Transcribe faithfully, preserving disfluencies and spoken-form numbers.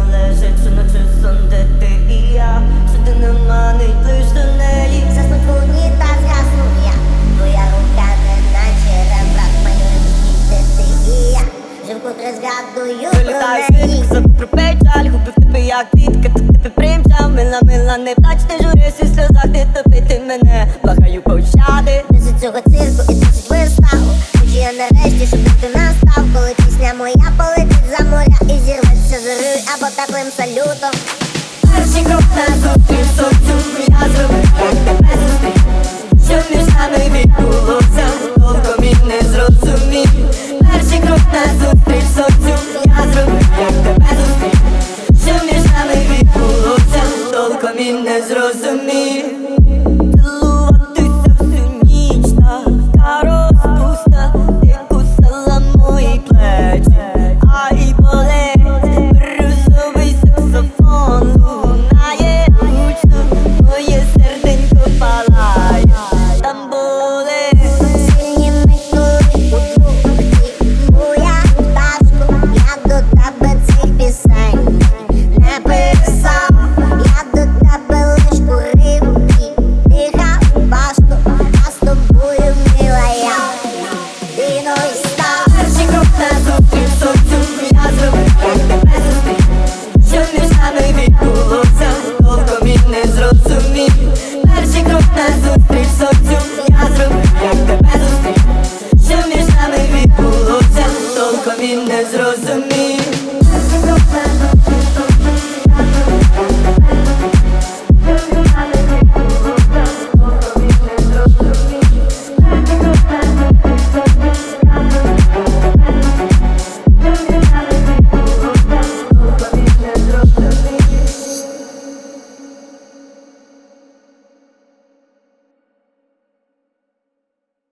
залежить, що ночі сон, де ти і я, що ти не манить лиш до неї. Заснуть в унітаз, гасну я, твоя рука не наче ребрат, малює де ти і я, живку три згадую Прилітаю про світ, неї. забув про печаль, губив тебе як квітка, то тебе примчав. Мила, мила, не плач, не журись, у сльозах не топити мене, благаю пощади. Досить цього цирку і досить виставу, хочу я нарешті, щоб ти настав, коли пісня моя полетить за моря і зірветься зорою або теплим салютом. Перший крок назустріч сонцю я зробив, як тебе зустрів, що між нами відбулося, толком і не зрозумів. Перший крок назустріч сонцю я зробив, як тебе зустрів, що між нами відбулося, толком і не зрозумів. Цілуватися всю ніч, така розпуста, ти кусала мої плечі, ай болить, брюсовий саксофон лунає гучно, моє серденько палає, там болить. Сильні микури у двох, моя пташко, я до тебе цих пісень не писав, я до тебе лиш курив і дихав важко, а з тобою мила я диною став. Перший крок назустріч сонцю я зробив, як тебе зустрів, що між нами відбулося, толком і не зрозумів. Перший крок назустріч сонцю я зробив, як тебе зустрів, що між нами відбулося, толком і не зрозумів.